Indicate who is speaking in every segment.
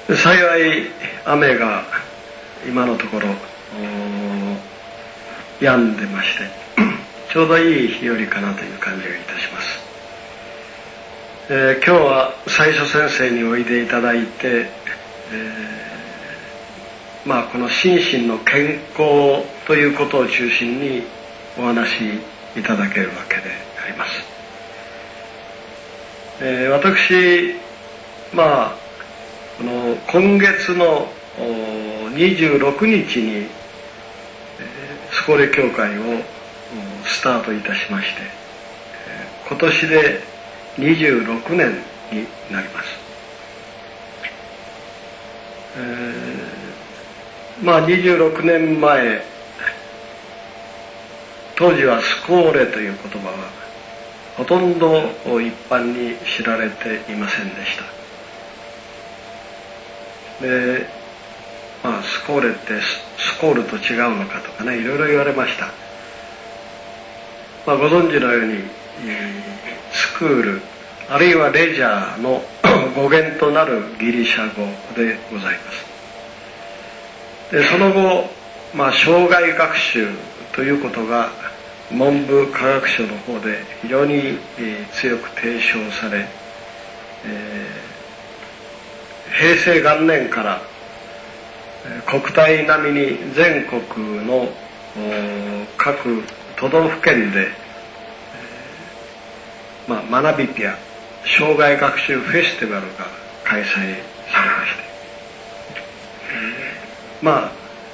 Speaker 1: 幸い雨が今のところ止んでましてちょうどいい日和かなという感じがいたします。今日は最初先生においでいただいて、この心身の健康ということを中心にお話しいただけるわけであります。私この今月の26日にスコーレ教会をスタートいたしまして、今年で26年になります。26年前、当時はスコーレという言葉はほとんど一般に知られていませんでした。で、スコーレってスコールと違うのかとかね、いろいろ言われました。ご存知のようにスクールあるいはレジャーの語源となるギリシャ語でございます。でその後、生涯学習ということが文部科学省の方で非常に強く提唱され、平成元年から国体並みに全国の各都道府県で、学びピア生涯学習フェスティバルが開催されま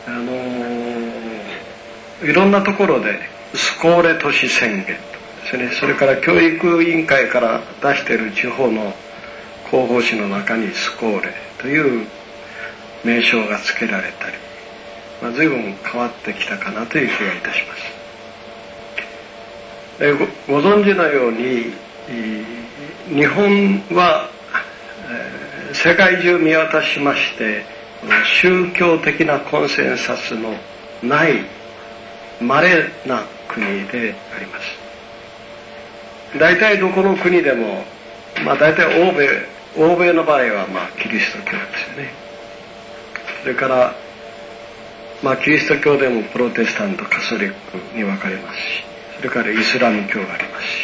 Speaker 1: して、いろんなところでスコーレ都市宣言とかですね、それから教育委員会から出している地方の広報誌の中にスコーレという名称が付けられたり、随分変わってきたかなという気がいたします。ご存知のように日本は世界中見渡しまして宗教的なコンセンサスのない稀な国であります。大体どこの国でも、大体欧米の場合はキリスト教ですよね。それからキリスト教でもプロテスタントカソリックに分かれますし、それからイスラム教がありますし、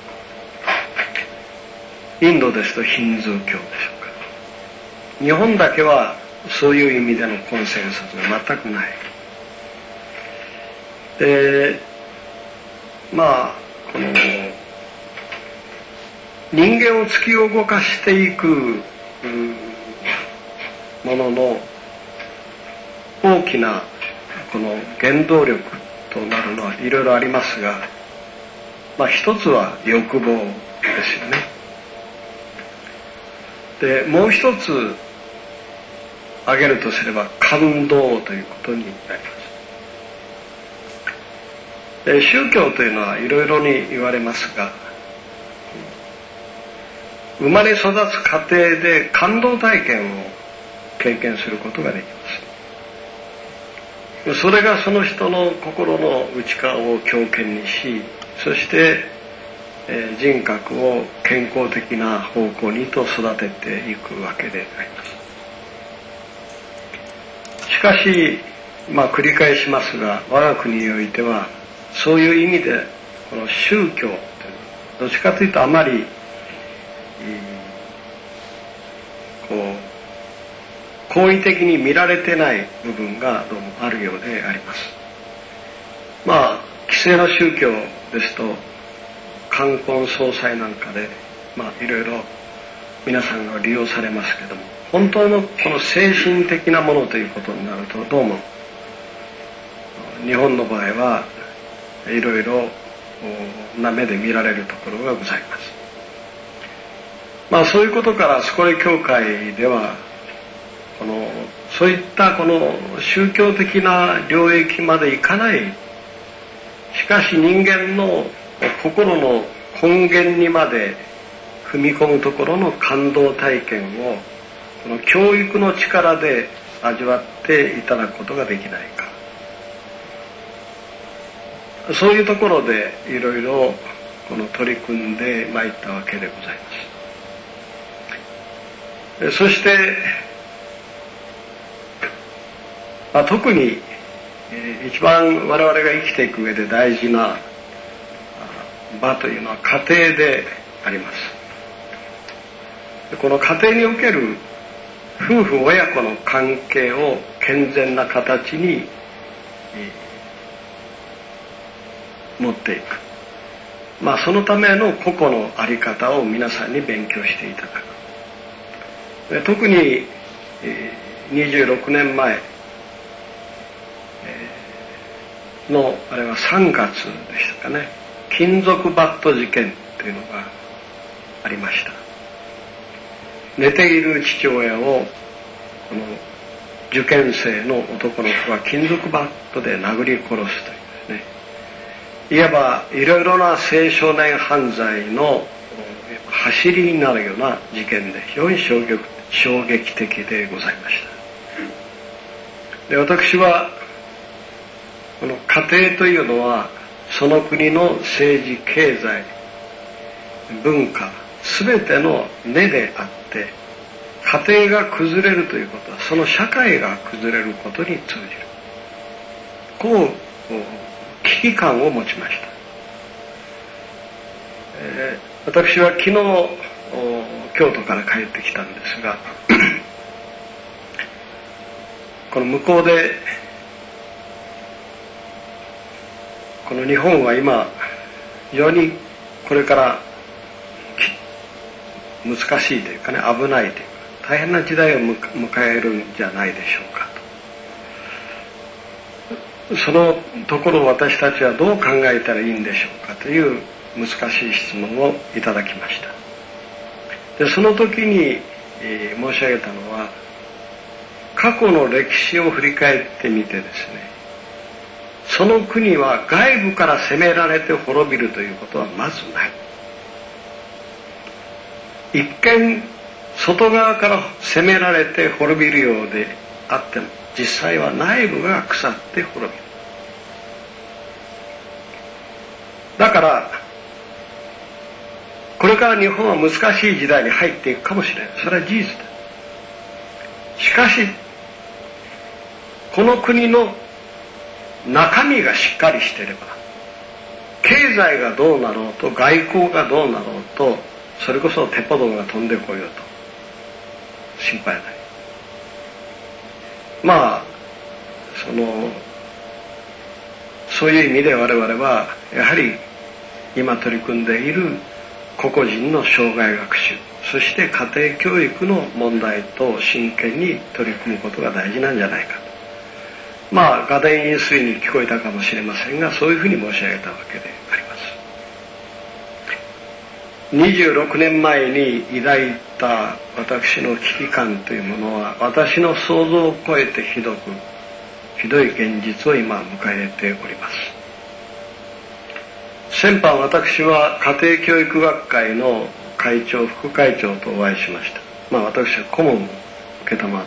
Speaker 1: インドですとヒンズー教でしょうか。日本だけはそういう意味でのコンセンサスが全くない。でこの人間を突き動かしていくものの大きなこの原動力となるのはいろいろありますが、一つは欲望ですよね。でもう一つ挙げるとすれば感動ということになります。で宗教というのはいろいろに言われますが、生まれ育つ過程で感動体験を経験することができます。それがその人の心の内側を強健にし、そして人格を健康的な方向にと育てていくわけであります。しかし、繰り返しますが、我が国においてはそういう意味でこの宗教というのはどっちかというとあまり好意的に見られてない部分がどうもあるようであります。既成の宗教ですと冠婚葬祭なんかでいろいろ皆さんが利用されますけども、本当のこの精神的なものということになるとどうも日本の場合はいろいろな目で見られるところがございます。そういうことからスコーレ教会ではそういったこの宗教的な領域までいかない、しかし人間の心の根源にまで踏み込むところの感動体験をこの教育の力で味わっていただくことができないか、そういうところでいろいろこの取り組んでまいったわけでございます。そして特に一番我々が生きていく上で大事な場というのは家庭であります。この家庭における夫婦親子の関係を健全な形に持っていく、そのための個々の在り方を皆さんに勉強していただく。特に26年前のあれは3月でしたかね、金属バット事件というのがありました。寝ている父親をこの受験生の男の子が金属バットで殴り殺すというですね、いわばいろいろな青少年犯罪の走りになるような事件で非常に衝撃的でございました。で、私はこの家庭というのはその国の政治経済文化全ての根であって、家庭が崩れるということはその社会が崩れることに通じる、こう危機感を持ちました。私は昨日京都から帰ってきたんですがこの向こうでこの日本は今非常にこれから難しいというかね、危ないというか大変な時代を迎えるんじゃないでしょうかと。そのところを私たちはどう考えたらいいんでしょうかという難しい質問をいただきました。で、その時に、申し上げたのは、過去の歴史を振り返ってみてですね、その国は外部から攻められて滅びるということはまずない。一見外側から攻められて滅びるようであっても、実際は内部が腐って滅びる。だからこれから日本は難しい時代に入っていくかもしれない。それは事実だ。しかしこの国の中身がしっかりしていれば、経済がどうなろうと外交がどうなろうと、それこそ鉄砲道が飛んでこようと心配ない。そういう意味で我々はやはり今取り組んでいる個々人の生涯学習、そして家庭教育の問題と真剣に取り組むことが大事なんじゃないかと。画伝飲水に聞こえたかもしれませんが、そういうふうに申し上げたわけであります。26年前に抱いた私の危機感というものは、私の想像を超えてひどい現実を今迎えております。先般私は家庭教育学会の会長副会長とお会いしました。私は顧問を承ってますから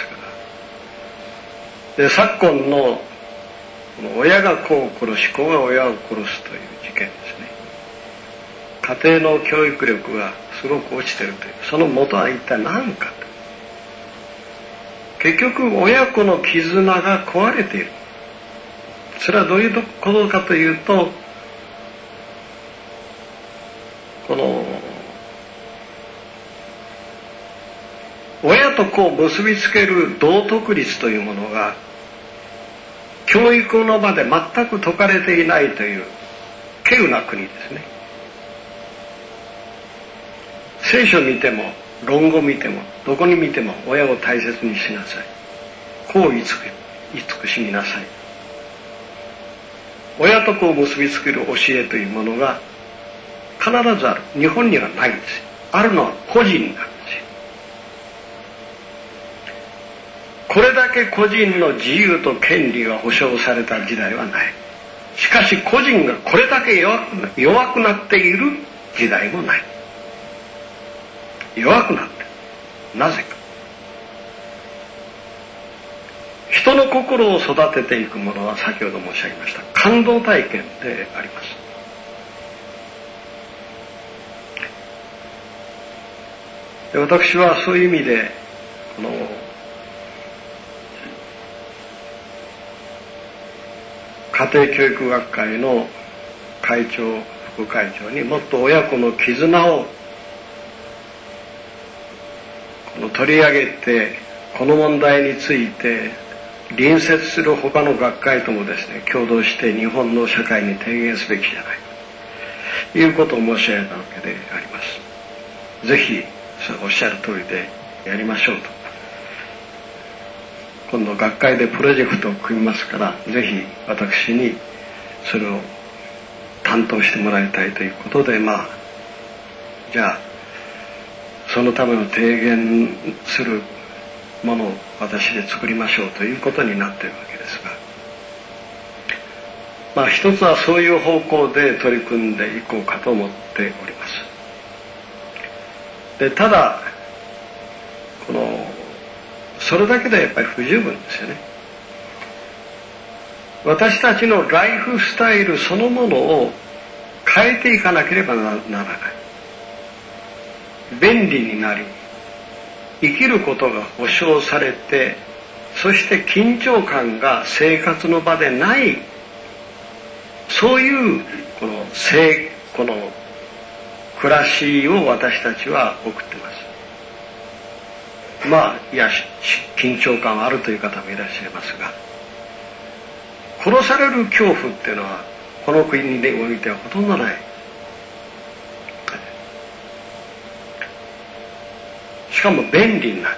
Speaker 1: 。で、昨今の親が子を殺し子が親を殺すという事件ですね。家庭の教育力がすごく落ちているという、その元は一体何かと。結局親子の絆が壊れている。それはどういうことかというと、この親と子を結びつける道徳律というものが教育の場で全く説かれていないという稀有な国ですね。聖書を見ても論語を見てもどこに見ても親を大切にしなさい、子を慈しみなさい。親と子を結びつける教えというものが必ずある。日本にはないんですよ。あるのは個人なんですよ。これだけ個人の自由と権利が保障された時代はない。しかし個人がこれだけ弱くなっている時代もない。弱くなってる。なぜか。人の心を育てていくものは先ほど申し上げました感動体験であります。で、私はそういう意味で家庭教育学会の会長副会長にもっと親子の絆を取り上げて、この問題について隣接する他の学会ともですね共同して日本の社会に提言すべきじゃないかということを申し上げたわけであります。ぜひおっしゃる通りでやりましょうと。今度学会でプロジェクトを組みますから、ぜひ私にそれを担当してもらいたいということで、じゃあそのための提言するものを私で作りましょうということになっているわけですが、一つはそういう方向で取り組んでいこうかと思っております。でただそれだけではやっぱり不十分ですよね。私たちのライフスタイルそのものを変えていかなければならない。便利になり、生きることが保障されて、そして緊張感が生活の場でない、そういうこの暮らしを私たちは送っています。緊張感はあるという方もいらっしゃいますが、殺される恐怖っていうのはこの国においてはほとんどない。しかも便利になって、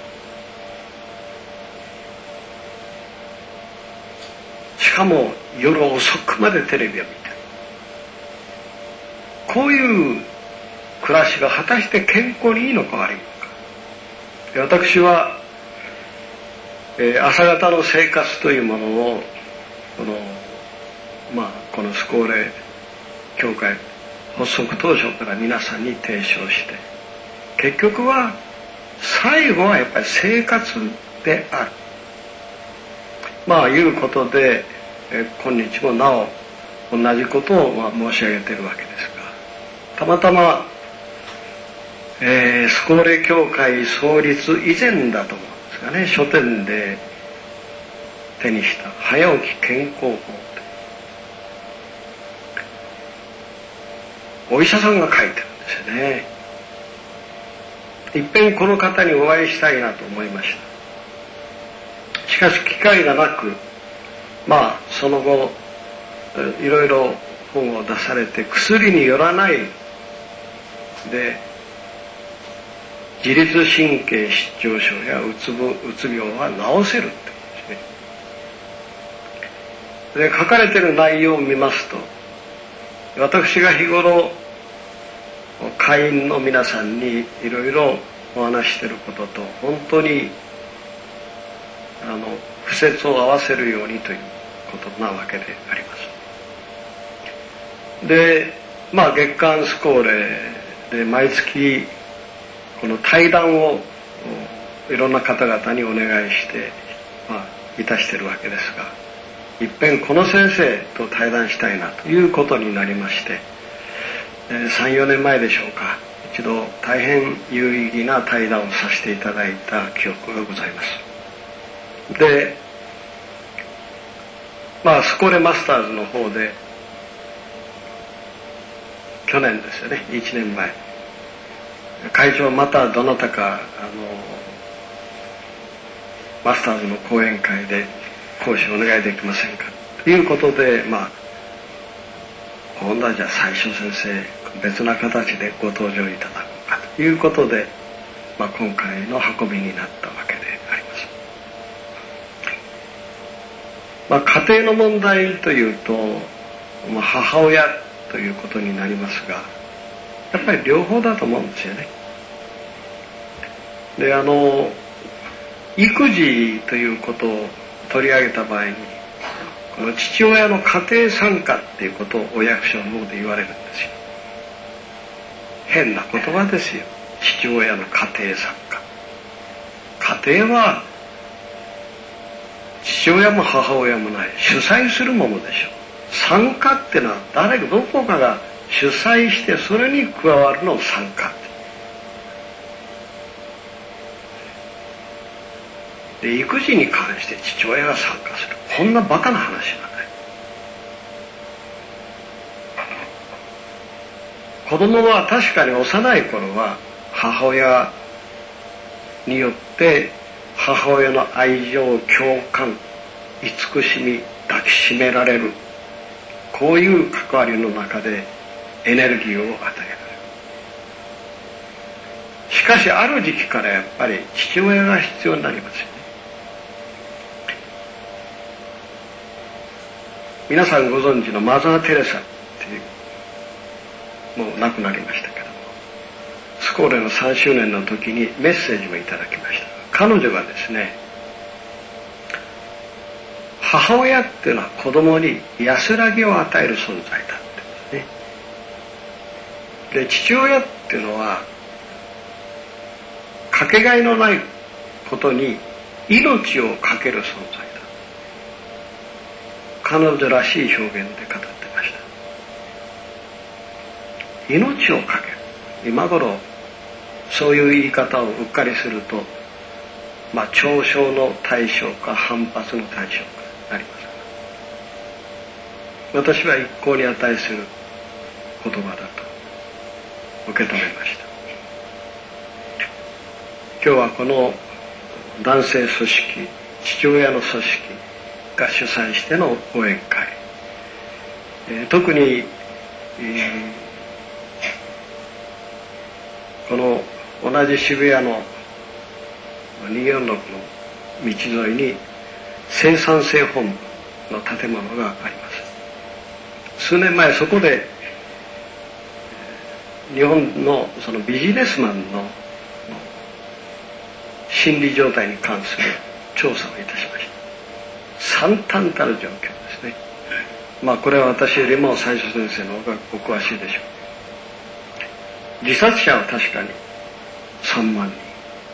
Speaker 1: しかも夜遅くまでテレビを見て、こういう暮らしが果たして健康にいいのか悪いのか。私は、朝方の生活というものをこのスコーレ協会発足当初から皆さんに提唱して、結局は最後はやっぱり生活である、いうことで、今日もなお同じことを申し上げているわけですが、たまたまスコーレ協会創立以前だと思うんですがね、書店で手にした早起き健康法、お医者さんが書いてるんですよね。いっぺんこの方にお会いしたいなと思いました。しかし機会がなく、その後いろいろ本を出されて、薬によらないで自律神経失調症やうつ病は治せるって言うんですね。で書かれている内容を見ますと、私が日頃会員の皆さんにいろいろお話していることと本当に不節を合わせるようにということなわけであります。で月刊スコーレで毎月この対談をいろんな方々にお願いしていたしているわけですが、いっぺんこの先生と対談したいなということになりまして、3、4年前でしょうか、一度大変有意義な対談をさせていただいた記憶がございます。で、スコーレマスターズの方で去年ですよね、1年前、会長またどなたかマスターズの講演会で講師お願いできませんかということで、今度はじゃあ最初先生別な形でご登場いただこうかということで、今回の運びになったわけであります。家庭の問題というと、母親ということになりますが、やっぱり両方だと思うんですよね。で育児ということを取り上げた場合に、この父親の家庭参加っていうことをお役所の方で言われるんですよ。変な言葉ですよ、父親の家庭参加。家庭は父親も母親もない、主催するものでしょう。参加ってのはどこかが主催してそれに加わるのを参加。で育児に関して父親が参加する、こんなバカな話はない。 子供は確かに幼い頃は母親によって母親の愛情、共感、慈しみ、抱きしめられる、こういう関わりの中でエネルギーを与えられる。しかしある時期からやっぱり父親が必要になりますよね。皆さんご存知のマザー・テレサっていう、もう亡くなりましたけども、スコーレの3周年の時にメッセージをいただきました。彼女がですね、母親っていうのは子供に安らぎを与える存在だって言うんですね。で、父親っていうのはかけがえのないことに命をかける存在だ。彼女らしい表現で語ってました。命をかける。今頃そういう言い方をうっかりすると、嘲笑の対象か反発の対象かなります。私は一向に値する言葉だと受け止めました。今日はこの男性組織、父親の組織が主催しての講演会、特に、この同じ渋谷の246の道沿いに生産性本部の建物があります。数年前そこで日本のそのビジネスマンの心理状態に関する調査をいたしました。惨憺たる状況ですね。これは私よりも最初先生の方がお詳しいでしょう。自殺者は確かに3万人。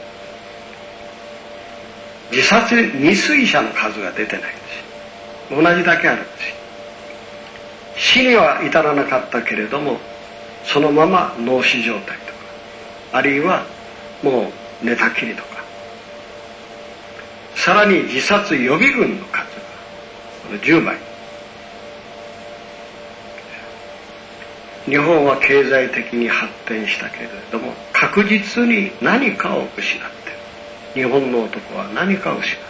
Speaker 1: 自殺未遂者の数が出てないんですよ。同じだけあるんですよ。死には至らなかったけれども、そのまま脳死状態とか、あるいはもう寝たきりとか、さらに自殺予備軍の数が10倍。日本は経済的に発展したけれども、確実に何かを失っている。日本の男は何かを失っている。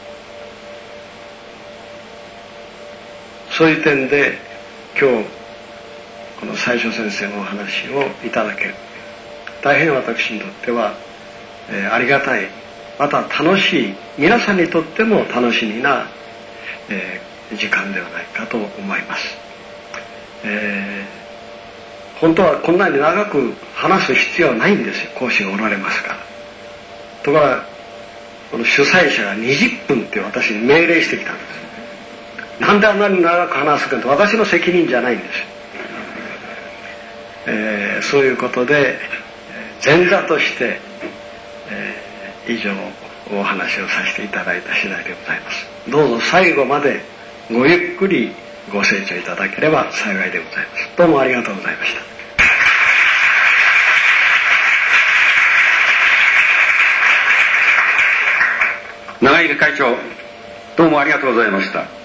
Speaker 1: そういう点で今日この最初先生のお話をいただける、大変私にとっては、ありがたい、また楽しい、皆さんにとっても楽しみな、時間ではないかと思います。本当はこんなに長く話す必要はないんですよ。講師がおられますから。ところがこの主催者が20分って私に命令してきたんです。なんであんなに長く話すかって私の責任じゃないんですよ。そういうことで前座として、以上お話をさせていただいた次第でございます。どうぞ最後までごゆっくりご清聴いただければ幸いでございます。どうもありがとうございました。
Speaker 2: 長入会長、どうもありがとうございました。